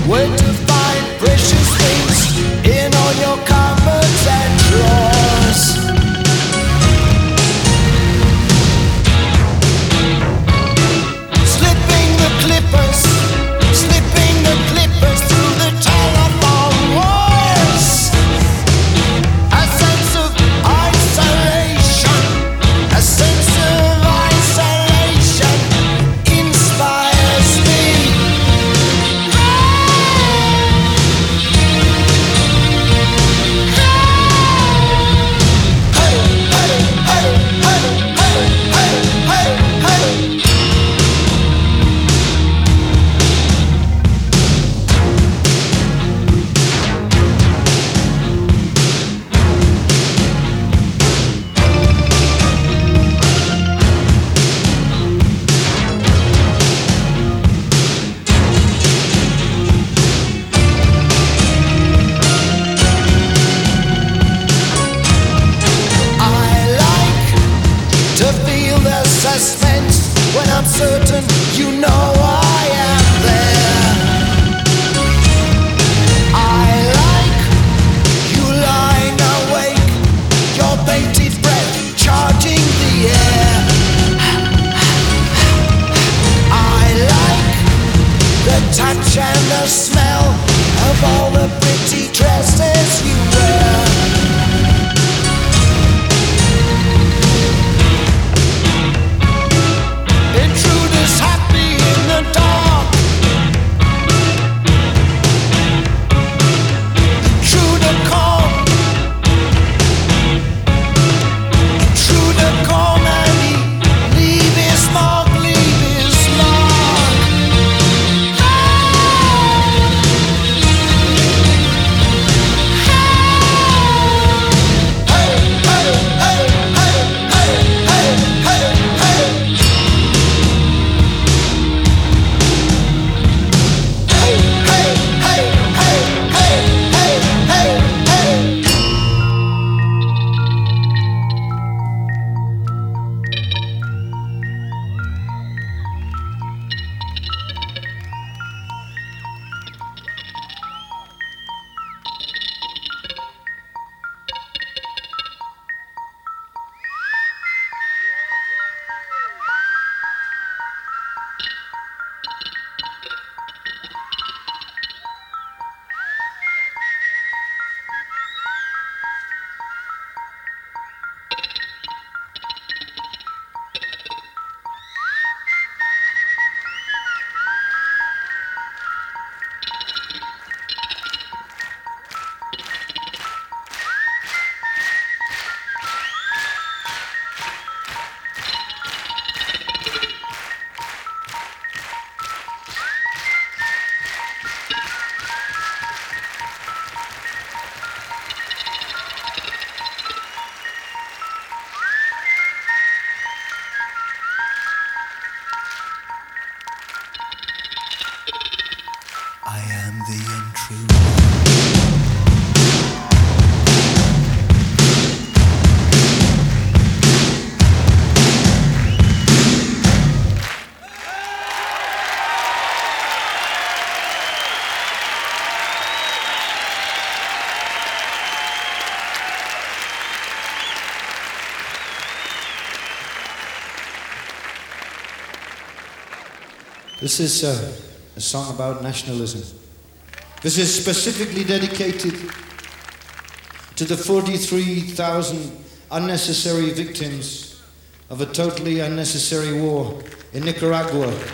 where to find precious things in all your cupboards and drawers. Slipping the clippers through the telephone wires. A sense of isolation, a sense of isolation inspires me. Hey, hey, hey, hey, hey, hey, hey, hey. To feel the suspense when I'm certain you know I am there. I like you lying awake, your bated breath charging the air. I like the touch and the smell of all the pretty dresses you wear. Intruders happy in the dark. Intruder come. Intruder come and leave his mark, leave his mark. Hey, hey, hey, hey, hey, hey, hey, hey. Hey, hey, hey, hey, hey, hey, hey, hey. I am the intruder. This is a song about nationalism. This is specifically dedicated to the 43,000 unnecessary victims of a totally unnecessary war in Nicaragua.